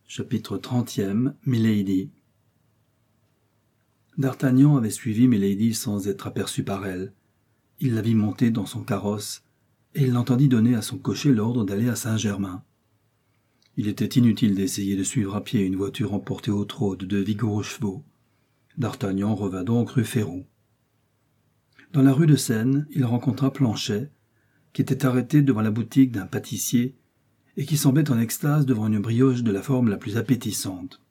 Chapitre 30e, Milady. D'Artagnan avait suivi Milady sans être aperçu par elle. Il la vit monter dans son carrosse, et il l'entendit donner à son cocher l'ordre d'aller à Saint-Germain. Il était inutile d'essayer de suivre à pied une voiture emportée au trot de 2 vigoureux chevaux. D'Artagnan revint donc rue Férou. Dans la rue de Seine, il rencontra Planchet, qui était arrêté devant la boutique d'un pâtissier et qui semblait en extase devant une brioche de la forme la plus appétissante.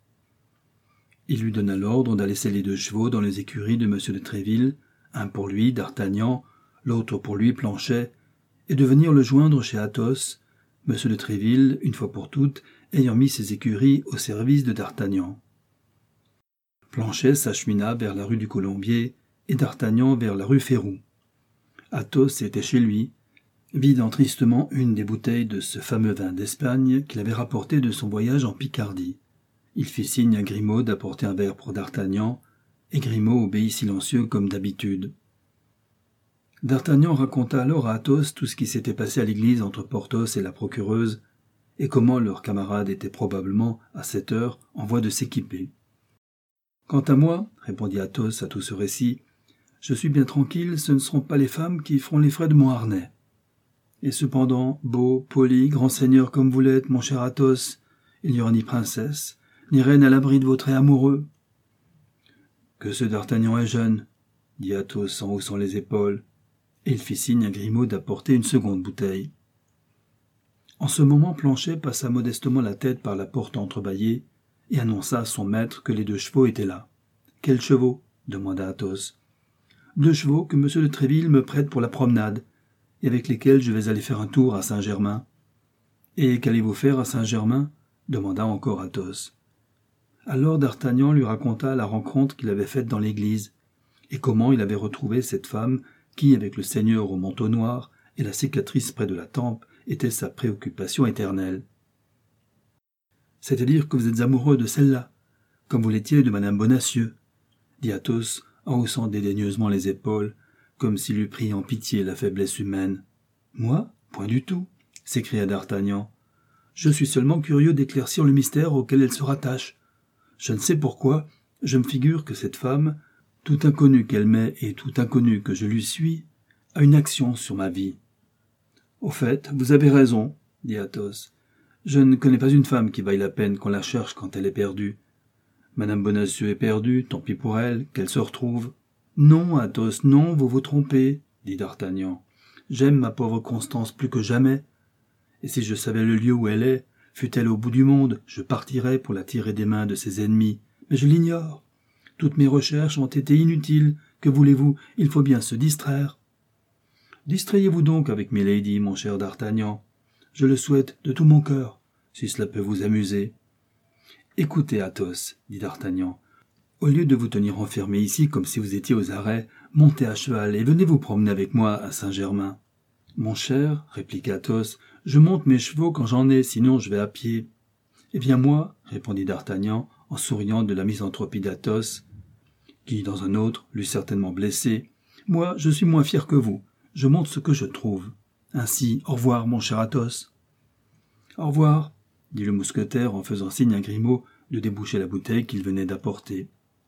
Il lui donna l'ordre d'aller seller 2 chevaux dans les écuries de M. de Tréville, un pour lui, D'Artagnan, l'autre pour lui, Planchet, et de venir le joindre chez Athos, M. de Tréville, une fois pour toutes, ayant mis ses écuries au service de D'Artagnan. Planchet s'achemina vers la rue du Colombier et D'Artagnan vers la rue Férou. Athos était chez lui, vidant tristement une des bouteilles de ce fameux vin d'Espagne qu'il avait rapporté de son voyage en Picardie. Il fit signe à Grimaud d'apporter un verre pour D'Artagnan, et Grimaud obéit silencieux comme d'habitude. D'Artagnan raconta alors à Athos tout ce qui s'était passé à l'église entre Porthos et la procureuse, et comment leur camarade était probablement, à cette heure, en voie de s'équiper. « Quant à moi, répondit Athos à tout ce récit, je suis bien tranquille, ce ne seront pas les femmes qui feront les frais de mon harnais. Et cependant, beau, poli, grand seigneur comme vous l'êtes, mon cher Athos, il n'y aura ni princesse, ni reine à l'abri de vos traits amoureux. »« Que ce D'Artagnan est jeune, » dit Athos en haussant les épaules, et il fit signe à Grimaud d'apporter une seconde bouteille. En ce moment, Planchet passa modestement la tête par la porte entrebâillée et annonça à son maître que les 2 chevaux étaient là. « Quels chevaux ?» demanda Athos. « 2 chevaux que M. de Tréville me prête pour la promenade, et avec lesquels je vais aller faire un tour à Saint-Germain. »« Et qu'allez-vous faire à Saint-Germain » demanda encore Athos. Alors D'Artagnan lui raconta la rencontre qu'il avait faite dans l'église, et comment il avait retrouvé cette femme qui, avec le seigneur au manteau noir et la cicatrice près de la tempe, était sa préoccupation éternelle. « C'est-à-dire que vous êtes amoureux de celle-là, comme vous l'étiez de Madame Bonacieux, » dit Athos en haussant dédaigneusement les épaules, comme s'il eût pris en pitié la faiblesse humaine. « Moi ? Point du tout, » s'écria D'Artagnan. « Je suis seulement curieux d'éclaircir le mystère auquel elle se rattache. Je ne sais pourquoi, je me figure que cette femme, tout inconnue qu'elle m'est et tout inconnue que je lui suis, a une action sur ma vie. »« Au fait, vous avez raison, » dit Athos. « Je ne connais pas une femme qui vaille la peine qu'on la cherche quand elle est perdue. Madame Bonacieux est perdue, tant pis pour elle, qu'elle se retrouve. »« Non, Athos, non, vous vous trompez, » dit D'Artagnan. « J'aime ma pauvre Constance plus que jamais. Et si je savais le lieu où elle est, fût-elle au bout du monde, je partirais pour la tirer des mains de ses ennemis. Mais je l'ignore. Toutes mes recherches ont été inutiles. Que voulez-vous? Il faut bien se distraire. »« Distrayez-vous donc avec Milady, mon cher D'Artagnan. Je le souhaite de tout mon cœur, si cela peut vous amuser. »« Écoutez, Athos, » dit D'Artagnan. « Au lieu de vous tenir enfermé ici comme si vous étiez aux arrêts, montez à cheval et venez vous promener avec moi à Saint-Germain. »« Mon cher, répliqua Athos, je monte mes chevaux quand j'en ai, sinon je vais à pied. »« Eh bien moi, répondit D'Artagnan, en souriant de la misanthropie d'Athos, qui, dans un autre, l'eût certainement blessé, moi, je suis moins fier que vous, je monte ce que je trouve. Ainsi, au revoir, mon cher Athos. »« Au revoir, » dit le mousquetaire en faisant signe à Grimaud de déboucher la bouteille qu'il venait d'apporter.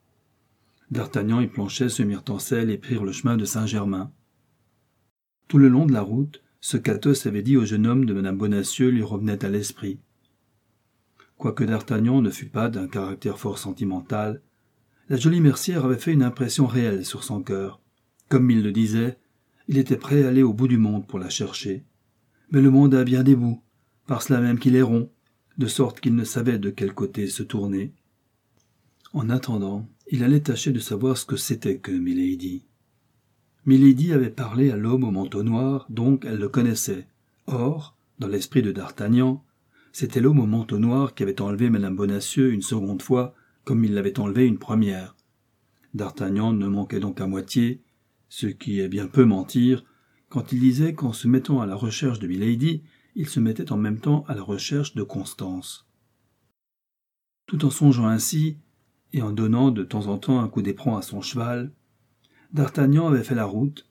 D'Artagnan et Planchet se mirent en selle et prirent le chemin de Saint-Germain. Tout le long de la route, ce qu'Athos avait dit au jeune homme de Madame Bonacieux lui revenait à l'esprit. Quoique D'Artagnan ne fût pas d'un caractère fort sentimental, la jolie mercière avait fait une impression réelle sur son cœur. Comme il le disait, il était prêt à aller au bout du monde pour la chercher. Mais le monde a bien des bouts, par cela même qu'il est rond, de sorte qu'il ne savait de quel côté se tourner. En attendant, il allait tâcher de savoir ce que c'était que Milady. Milady avait parlé à l'homme au manteau noir, donc elle le connaissait. Or, dans l'esprit de D'Artagnan, c'était l'homme au manteau noir qui avait enlevé Madame Bonacieux une seconde fois, comme il l'avait enlevée une première. D'Artagnan ne manquait donc à moitié, ce qui est bien peu mentir, quand il disait qu'en se mettant à la recherche de Milady, il se mettait en même temps à la recherche de Constance. Tout en songeant ainsi, et en donnant de temps en temps un coup d'éperon à son cheval, D'Artagnan avait fait la route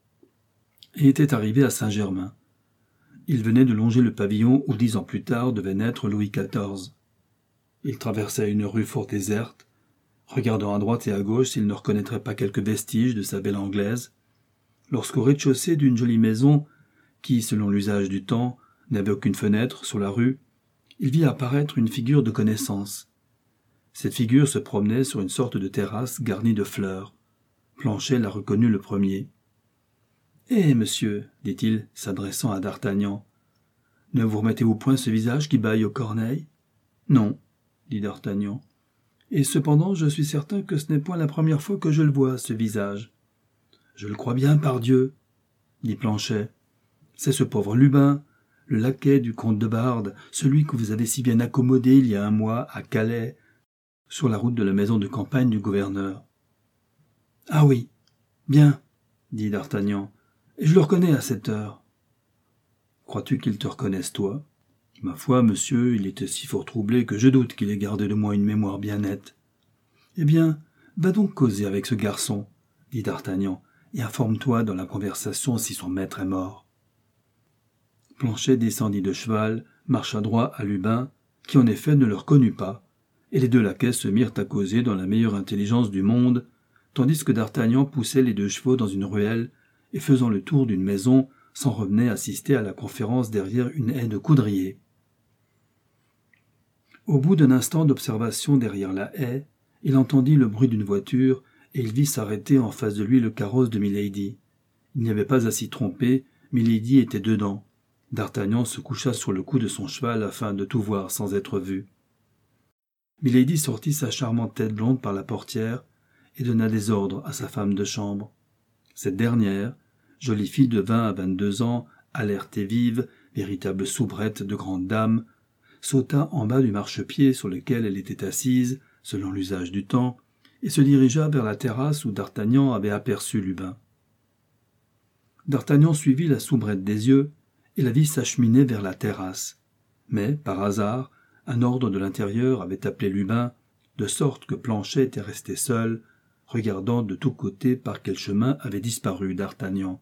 et était arrivé à Saint-Germain. Il venait de longer le pavillon où 10 ans plus tard devait naître Louis XIV. Il traversait une rue fort déserte, regardant à droite et à gauche s'il ne reconnaîtrait pas quelques vestiges de sa belle Anglaise, lorsqu'au rez-de-chaussée d'une jolie maison, qui, selon l'usage du temps, n'avait aucune fenêtre sur la rue, il vit apparaître une figure de connaissance. Cette figure se promenait sur une sorte de terrasse garnie de fleurs. Planchet la reconnut le premier. « Eh, monsieur, dit-il, s'adressant à D'Artagnan, ne vous remettez-vous point ce visage qui bâille aux corneilles ?»« Non, dit D'Artagnan. Et cependant, je suis certain que ce n'est point la première fois que je le vois, ce visage. »« Je le crois bien, pardieu, dit Planchet. C'est ce pauvre Lubin, le laquais du comte de Barde, celui que vous avez si bien accommodé il y a un mois à Calais, sur la route de la maison de campagne du gouverneur. »« Ah oui, bien, dit D'Artagnan, et je le reconnais à cette heure. »« Crois-tu qu'il te reconnaisse, toi ? Ma foi, monsieur, il était si fort troublé que je doute qu'il ait gardé de moi une mémoire bien nette. »« Eh bien, va donc causer avec ce garçon, dit D'Artagnan, et informe-toi dans la conversation si son maître est mort. » Planchet descendit de cheval, marcha droit à Lubin, qui en effet ne le reconnut pas, et les deux laquais se mirent à causer dans la meilleure intelligence du monde, tandis que D'Artagnan poussait les deux chevaux dans une ruelle, et faisant le tour d'une maison, s'en revenait assister à la conférence derrière une haie de coudriers. Au bout d'un instant d'observation derrière la haie, il entendit le bruit d'une voiture, et il vit s'arrêter en face de lui le carrosse de Milady. Il n'y avait pas à s'y tromper, Milady était dedans. D'Artagnan se coucha sur le cou de son cheval afin de tout voir sans être vu. Milady sortit sa charmante tête blonde par la portière et donna des ordres à sa femme de chambre. Cette dernière, jolie fille de 20 à 22 ans, alerte et vive, véritable soubrette de grande dame, sauta en bas du marchepied sur lequel elle était assise, selon l'usage du temps, et se dirigea vers la terrasse où D'Artagnan avait aperçu Lubin. D'Artagnan suivit la soubrette des yeux et la vit s'acheminer vers la terrasse. Mais, par hasard, un ordre de l'intérieur avait appelé Lubin, de sorte que Planchet était resté seul, regardant de tous côtés par quel chemin avait disparu D'Artagnan.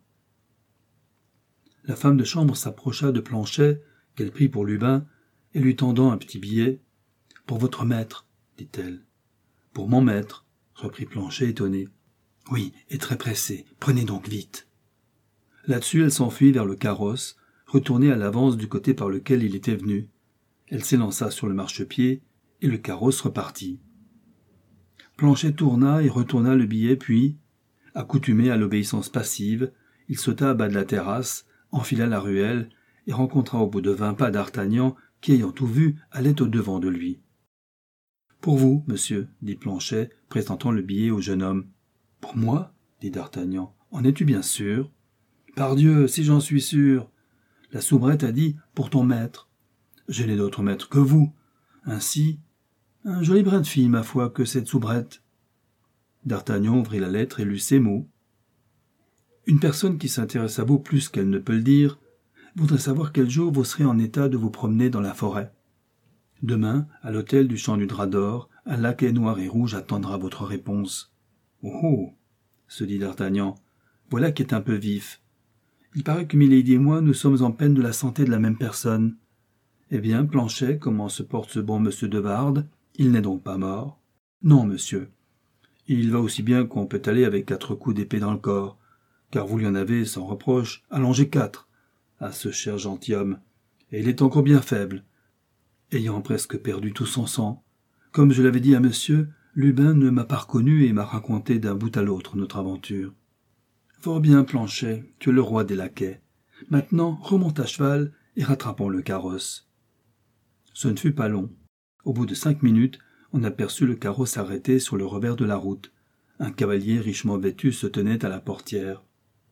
La femme de chambre s'approcha de Planchet, qu'elle prit pour Lubin, et lui tendant un petit billet. « Pour votre maître, dit-elle. »« Pour mon maître, reprit Planchet étonné. « Oui, et très pressé, prenez donc vite. » Là-dessus, elle s'enfuit vers le carrosse, retournée à l'avance du côté par lequel il était venu. Elle s'élança sur le marchepied, et le carrosse repartit. Planchet tourna et retourna le billet, puis, accoutumé à l'obéissance passive, il sauta à bas de la terrasse, enfila la ruelle, et rencontra au bout de 20 pas D'Artagnan, qui, ayant tout vu, allait au-devant de lui. « Pour vous, monsieur, dit Planchet, présentant le billet au jeune homme. « Pour moi, dit D'Artagnan. En es-tu bien sûr ? » Pardieu, si j'en suis sûr. La soubrette a dit « pour ton maître ». Je n'ai d'autre maître que vous. Ainsi, un joli brin de fille, ma foi, que cette soubrette. D'Artagnan ouvrit la lettre et lut ces mots. Une personne qui s'intéresse à vous plus qu'elle ne peut le dire voudrait savoir quel jour vous serez en état de vous promener dans la forêt. Demain, à l'hôtel du Champ du Drap d'Or, un laquais noir et rouge attendra votre réponse. « Oh oh !» se dit D'Artagnan. « Voilà qui est un peu vif. Il paraît que Milady et moi, nous sommes en peine de la santé de la même personne. Eh bien, Planchet, comment se porte ce bon monsieur de Wardes? Il n'est donc pas mort? » Non, monsieur. Il va aussi bien qu'on peut aller avec 4 coups d'épée dans le corps, car vous lui en avez, sans reproche, allongé 4, à ce cher gentilhomme, et il est encore bien faible, ayant presque perdu tout son sang. Comme je l'avais dit à monsieur, Lubin ne m'a pas reconnu et m'a raconté d'un bout à l'autre notre aventure. Fort bien, Planchet, tu es le roi des laquais. Maintenant, remonte à cheval et rattrapons le carrosse. Ce ne fut pas long. Au bout de 5 minutes, on aperçut le carrosse arrêté sur le revers de la route. Un cavalier richement vêtu se tenait à la portière.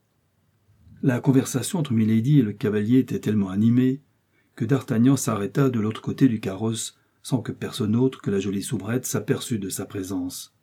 La conversation entre Milady et le cavalier était tellement animée que D'Artagnan s'arrêta de l'autre côté du carrosse sans que personne autre que la jolie soubrette s'aperçût de sa présence.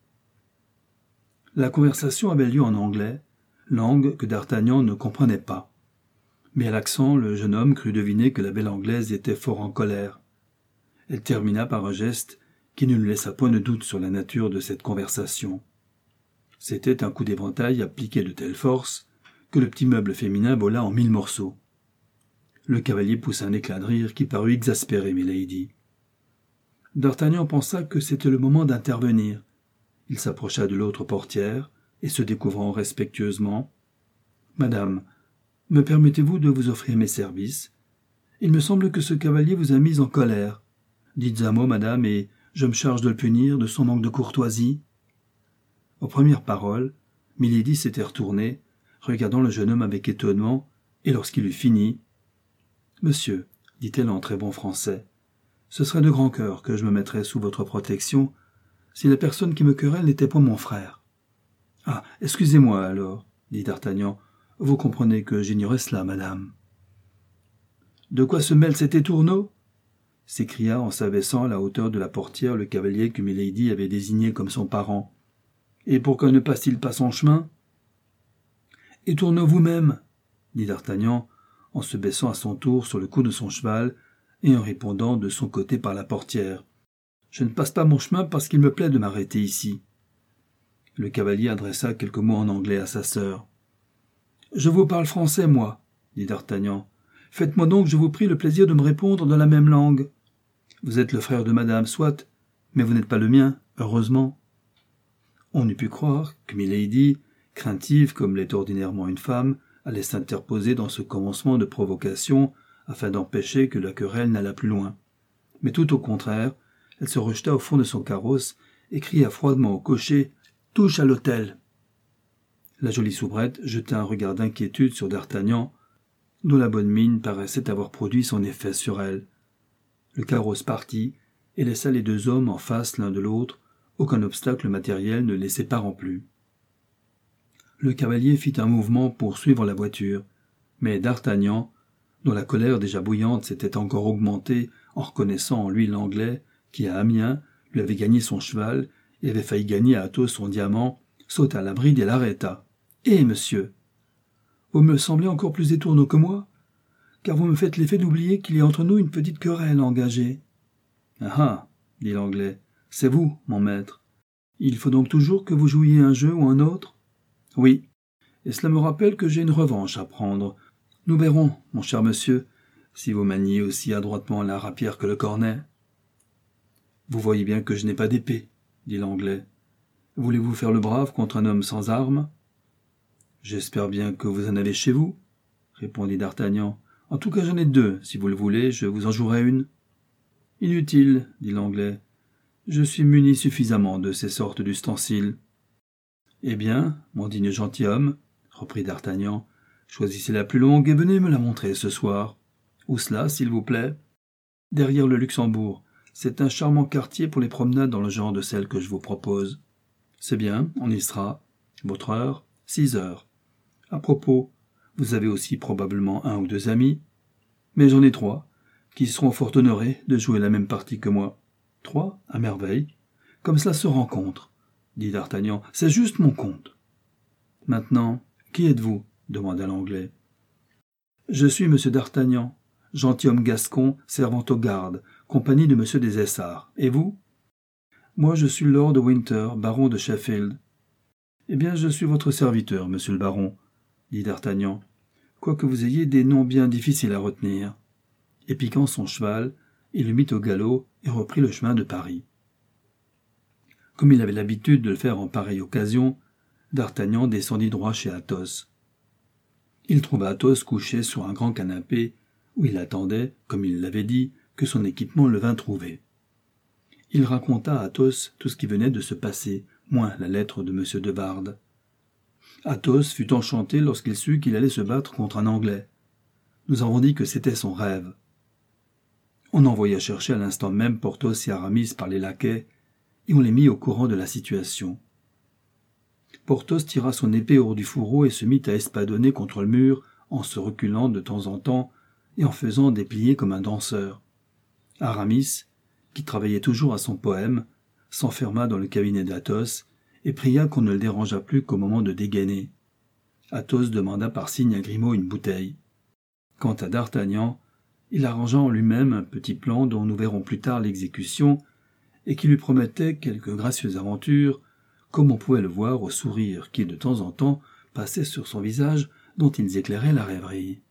La conversation avait lieu en anglais, langue que D'Artagnan ne comprenait pas. Mais à l'accent, le jeune homme crut deviner que la belle Anglaise était fort en colère. Elle termina par un geste qui ne lui laissa point de doute sur la nature de cette conversation. C'était un coup d'éventail appliqué de telle force que le petit meuble féminin vola en 1000 morceaux. Le cavalier poussa un éclat de rire qui parut exaspérer Milady. D'Artagnan pensa que c'était le moment d'intervenir. Il s'approcha de l'autre portière et se découvrant respectueusement. « Madame, me permettez-vous de vous offrir mes services? Il me semble que ce cavalier vous a mis en colère. Dites un mot, madame, et je me charge de le punir de son manque de courtoisie. » Aux premières paroles, Milady s'était retournée, regardant le jeune homme avec étonnement, et lorsqu'il eut fini, « Monsieur, dit-elle en très bon français, ce serait de grand cœur que je me mettrais sous votre protection si la personne qui me querelle n'était pas mon frère. »« Ah, excusez-moi alors, dit d'Artagnan, vous comprenez que j'ignorais cela, madame. »« De quoi se mêle cet étourneau ?» s'écria en s'abaissant à la hauteur de la portière le cavalier que Milady avait désigné comme son parent. « Et pourquoi ne passe-t-il pas son chemin ?»« Étourneau vous-même, dit d'Artagnan, en se baissant à son tour sur le cou de son cheval et en répondant de son côté par la portière. « Je ne passe pas mon chemin parce qu'il me plaît de m'arrêter ici. » Le cavalier adressa quelques mots en anglais à sa sœur. « Je vous parle français, moi, dit d'Artagnan. Faites-moi donc, je vous prie, le plaisir de me répondre dans la même langue. Vous êtes le frère de madame, soit, mais vous n'êtes pas le mien, heureusement. » On eût pu croire que Milady, craintive comme l'est ordinairement une femme, allait s'interposer dans ce commencement de provocation afin d'empêcher que la querelle n'allât plus loin. Mais tout au contraire, elle se rejeta au fond de son carrosse et cria froidement au cocher « Touche à l'hôtel !» La jolie soubrette jeta un regard d'inquiétude sur d'Artagnan, dont la bonne mine paraissait avoir produit son effet sur elle. Le carrosse partit et laissa les deux hommes en face l'un de l'autre, aucun obstacle matériel ne les séparant plus. Le cavalier fit un mouvement pour suivre la voiture, mais d'Artagnan, dont la colère déjà bouillante s'était encore augmentée en reconnaissant en lui l'Anglais qui, à Amiens, lui avait gagné son cheval et avait failli gagner à Athos son diamant, sauta à la bride et l'arrêta. « Eh, monsieur, vous me semblez encore plus étourneau que moi, car vous me faites l'effet d'oublier qu'il y a entre nous une petite querelle engagée. »« Ah ah, dit l'Anglais, c'est vous, mon maître. Il faut donc toujours que vous jouiez un jeu ou un autre ? » ?»« Oui, et cela me rappelle que j'ai une revanche à prendre. Nous verrons, mon cher monsieur, si vous maniez aussi adroitement la rapière que le cornet. »« Vous voyez bien que je n'ai pas d'épée, dit l'Anglais. Voulez-vous faire le brave contre un homme sans armes ? » ?»« J'espère bien que vous en avez chez vous, répondit d'Artagnan. En tout cas, j'en ai deux, si vous le voulez, je vous en jouerai une. »« Inutile, dit l'Anglais. Je suis muni suffisamment de ces sortes d'ustensiles. »« Eh bien, mon digne gentilhomme, reprit d'Artagnan, choisissez la plus longue et venez me la montrer ce soir. Où cela, s'il vous plaît ? Derrière le Luxembourg. C'est un charmant quartier pour les promenades dans le genre de celle que je vous propose. C'est bien, on y sera. Votre heure, 6 heures. À propos, vous avez aussi probablement un ou deux amis. Mais j'en ai 3, qui seront fort honorés de jouer la même partie que moi. 3, à merveille. Comme cela se rencontre, dit d'Artagnan. C'est juste mon compte. Maintenant, qui êtes-vous ? Demanda l'Anglais. Je suis M. d'Artagnan, gentilhomme gascon servant aux gardes, compagnie de M. des Essarts. Et vous ? Moi, je suis Lord Winter, baron de Sheffield. Eh bien, je suis votre serviteur, monsieur le baron, dit d'Artagnan, quoique vous ayez des noms bien difficiles à retenir. Et piquant son cheval, il le mit au galop et reprit le chemin de Paris. Comme il avait l'habitude de le faire en pareille occasion, d'Artagnan descendit droit chez Athos. Il trouva Athos couché sur un grand canapé où il attendait, comme il l'avait dit, que son équipement le vînt trouver. Il raconta à Athos tout ce qui venait de se passer, moins la lettre de M. de Wardes. Athos fut enchanté lorsqu'il sut qu'il allait se battre contre un Anglais. Nous avons dit que c'était son rêve. On envoya chercher à l'instant même Porthos et Aramis par les laquais, et on les mit au courant de la situation. Porthos tira son épée hors du fourreau et se mit à espadonner contre le mur, en se reculant de temps en temps et en faisant des pliés comme un danseur. Aramis, qui travaillait toujours à son poème, s'enferma dans le cabinet d'Athos et pria qu'on ne le dérangeât plus qu'au moment de dégainer. Athos demanda par signe à Grimaud une bouteille. Quant à d'Artagnan, il arrangea en lui-même un petit plan dont nous verrons plus tard l'exécution et qui lui promettait quelque gracieuse aventure, comme on pouvait le voir au sourire qui de temps en temps passait sur son visage dont ils éclairaient la rêverie.